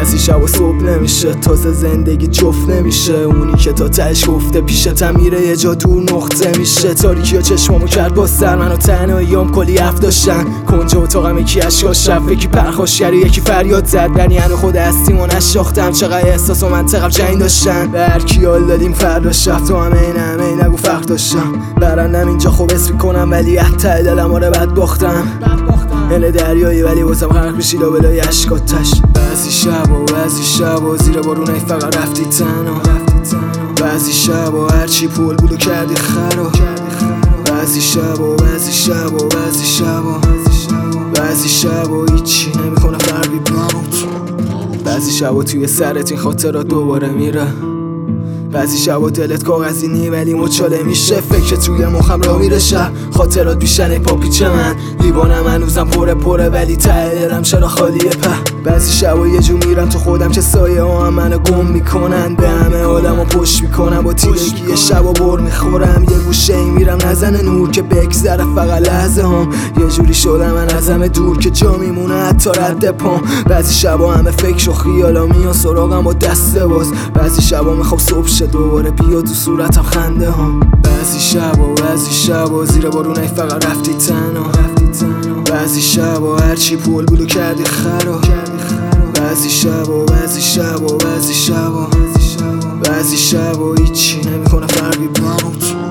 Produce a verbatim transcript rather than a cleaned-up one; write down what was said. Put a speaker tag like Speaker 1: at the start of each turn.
Speaker 1: بعضی شب و صبح نمیشه، تازه زندگی جفت نمیشه. اونی که تا تهش گفته پیشتم میره یه جا دور نقطه میشه. تاریکی ها چشمامو کرد با سر، منو تنهاییام کلی هفت داشتن. کنج اتاقم یکی اشکاش رفت، یکی پرخاشگری یکی فریاد زد. یعنی هنو خود هستیم و نشاختم، چقدر احساس و منطقم جنگ داشتن. به هرکی حال دادیم فردا شب، تو همه این همه نگو فرق داشتم. برندم اینجا خوب اسم میکنم ولی ته دلم آره بد باختم. هل دریایی ولی بازم غرق بشی لابلای اشکاتش. بعضی شب و بعضی شب و زیر بارونای فقط رفتی تنها. بعضی شب و هرچی پول بودو کردی خراب. بعضی شب و بعضی شب و بعضی شب و بعضی شب و هیچی نمیکنه فرقی بموت. بعضی شب و توی سرت این خاطرات دوباره میره. بعضی شب و دلت کاغذی نی ولی مچاله میشه. فکر توی مخم را میره شهر، خاطرات بیشتر پاپیچه من. لیوانم هنوزم پره پره ولی ته دلم چرا خالیه په. بعضی شب و یه جو میرم تو خودم که سایه ها هم منو گم میکنن. به همه آدم و پشت میکنم، با تیرگی شب و بر میخورم. یه گوشه ای میرم نزنه نور که بگذره فقط لحظه هم. یه جوری شدم من از همه دور که جا میمونه حتی رد پام. بعضی شبا همه فکر و خیالا میان سراغم با دسته باز. بعضی شبا میخوام صبح شه دوباره بیاد تو صورتم خنده ها. بعضی شبا و بعضی شبا زیر بارونای فقط رفتی تنها. بعضی شبا هرچی پول بودو کردی خراب. بعضی شبا بعضی شبا بعضی شبا بعضی شبا هیچی نمیکنه فرقی بموت.